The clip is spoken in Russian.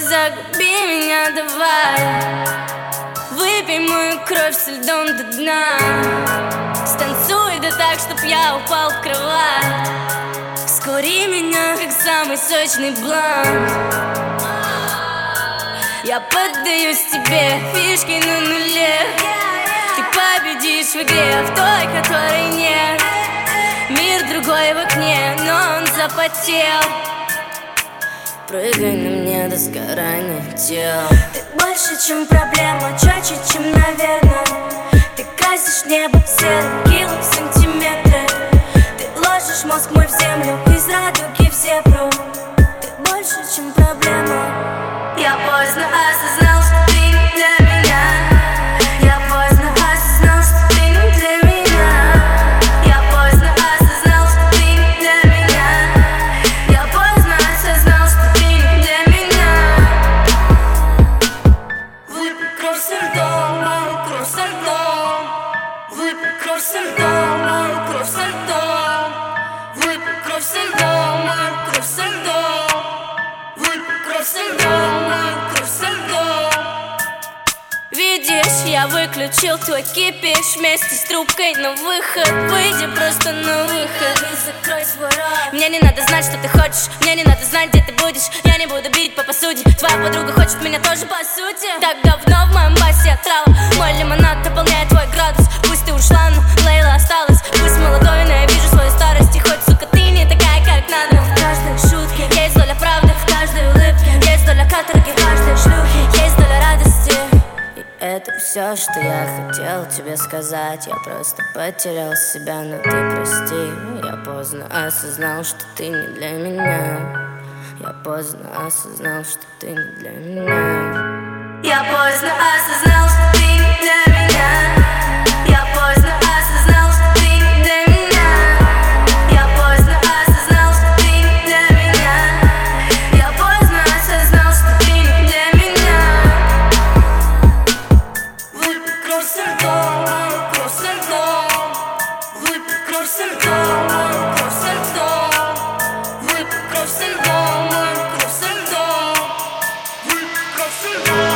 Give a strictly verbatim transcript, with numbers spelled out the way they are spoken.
загуби меня, давай. Выпей мою кровь со льдом до дна. Станцуй да так, чтоб я упал в кровать. Скури меня, как самый сочный блант. Я поддаюсь тебе, фишки на нуле. Ты победишь в игре, в той, которой нет. Мир другой в окне, но он запотел. Прыгай на мне до сгорания тел. Ты больше, чем проблема, чётче, чем наверное. Ты красишь небо серым, кило сантиметры. Ты ложишь мозг мой в землю, из радуги в зебру. Ты больше, чем проблема. Я поздно осознал, что ты не для меня. Я поздно осознал, что ты не для меня. Я поздно осознал, что ты не для меня. Я поздно осознал, что ты не для меня. Выпей кровь со льдом, мою кровь со льдом. Выпей кровь со льдом, мою кровь со льдом. Выпей кровь со льдом, мою кровь со льдом. Выпей кровь со льдом, мою кровь со льдом. Видишь, я выключил твой кипиш вместе с трубкой на выход. Выйди просто на выход И закрой свой рот. Мне не надо знать, что ты хочешь. Мне не надо знать, где ты будешь. Я не буду бить по посуде. Твоя подруга хочет меня тоже по сути. Так давно в моем басе отрава. Мой лимонад наполняет твой градус. Пусть ты ушла, но Лейла осталась. Пусть молодой, но я вижу свою старость. И хоть, сука, ты не такая, как надо. В каждой шутке Есть доля правды, в каждой улыбке есть доля каторги, в каждой шлюхе. есть доля радости. И это все, что я хотел тебе сказать. Я просто потерял себя, но ты прости. Я поздно осознал, что ты не для меня. Я поздно осознал, что ты не для меня. Я поздно осознал, что ты не для меня. Я поздно осознал, что ты не для меня. Я поздно осознал, что ты не для меня. Я поздно осознал, что ты не для меня. Выпей кровь со льдом, мою кровь со льдом. Выпей кровь со льдом, мою кровь со льдом. Выпей кровь со льдом, мою кровь со льдом. Выпей кровь со льдом.